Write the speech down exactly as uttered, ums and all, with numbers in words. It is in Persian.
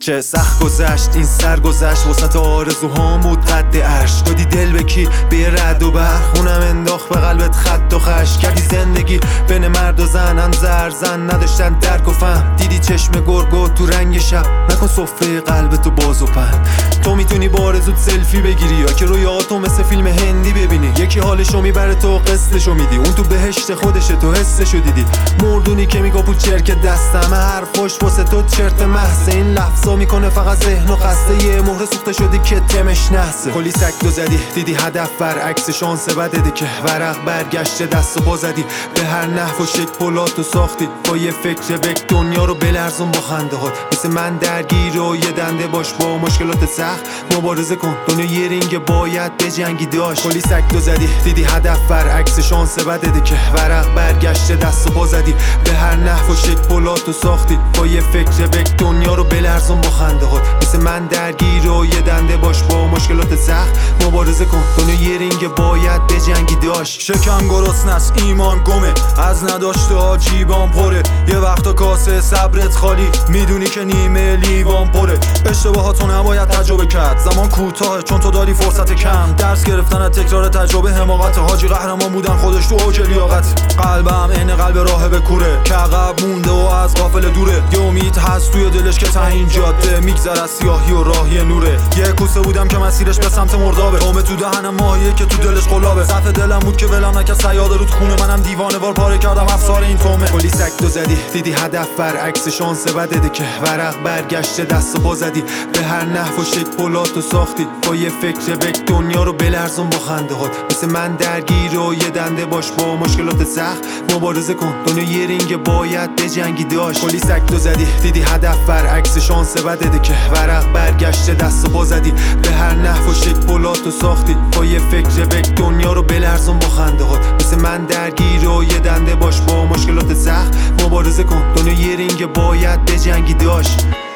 چه سخت گذشت این سر گذشت وسط آرزوهام بود قد عرش. دادی دل به کی به رد و برق، خونم انداخت به قلبت خط و خش. کردی زندگی بین مرد و زن، هم زر زن نداشتن درک و فهم. دیدی چشم گرگو تو رنگ شب، نکن سفره قلبتو باز و پهن. تو میتونی با آرزوت سلفی بگیری یا که رویاتو مثل فیلم هندی ببینی. یکی حالشو میبره تو قصدشو میدی، اون تو بهشت خودشه تو حسشو دیدی. مردونی که میگه پول چرک دستم، حرفاش واسه تو چرت محض. این لفظا میکنه فقط ذهن و خسته، یه مهر سوخته شدی که تمش نحسه. کلی سکتو زدی دیدی هدف برعکس شانس بده که ورق برگشته دست و پا زدی. به هر نحو و شکل پلاتو ساختی با یه فکر بک دنیا رو بلرزون با خنده هات. مثل من درگیر و یه دنده باش با مشکلات سخت مبارزه کن. دنیا یه رینگ باید به جنگی داشت. کلی سکتو زدی دیدی هدف برعکس شانس بده که ورق برگشته دست و پا زدی. به هر نحو و شکل پلاتو ساختی با یه فکر بک دنیا رو بلرزون با خنده هات. مثل من درگیر و یه دنده باش با مشکلات سخت مبارزه کن. دنیا یه رینگ باید به جنگی داشت. شکم گرسنه است ایمان گمه، از نداشته ها جیبان پره. یه وقتا کاسه صبرت خالی، میدونی که نیمه لیوان پره. اشتباهاتو نباید تجربه کرد، زمان کوتاهه چون تو داری فرصت کم. درس گرفتن از تکرار تجربه حماقت، حاجی قهرمان بودن خودش تو اوج لیاقت. قلبم عین قلب راهب کوره که عقب مونده و از قافله دوره. یه امید هست توی دلش که ته این جاده میگذره از سیاهی و راهی نوره. یه کوسه بودم که مسیرش به سمت مردابه، تومه تو دهنم ماهیه که تو دلش قلابه. صف دلم بود که ولم نکرد صیاد رود خونه، منم دیوانه وار پاره کردم افسار این تومه. کلی سکتو زدی دیدی هدف برعکس شانس بده که ورق برگشته دست و پا زدی. به هر نحو و شکل پلاتو ساختی با یه فکر بک دنیا رو بلرزون با خنده هات. مثل من درگیر و یه دنده باش با مشکلات سخت مبارزه کن. دنیا یه رینگ باید به جنگی داشت. کلی سکتو زدی دیدی هدف برعکس شانس بده که ورق برگشته دست و پا زدی. به هر نحو و شکل پلاتو ساختی با یه فکر بک دنیا رو بلرزون با خنده هات. مثل من درگیر و یه دنده باش با مشکلات سخت مبارزه کن. دنیا یه رینگ باید به جنگی داشت.